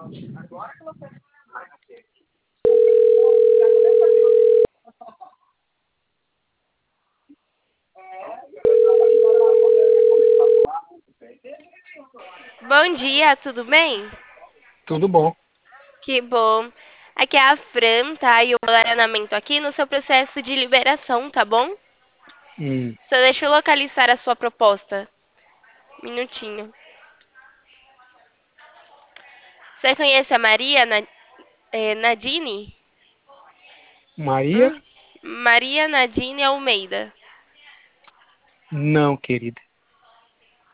Bom dia, tudo bem? Tudo bom. Que bom. Aqui é a Fran, tá? E o alargamento aqui no seu processo de liberação, tá bom? Hum, Só deixa eu localizar a sua proposta. Minutinho. Você conhece a Maria Nadine? Maria? Maria Nadine Almeida. Não, querida.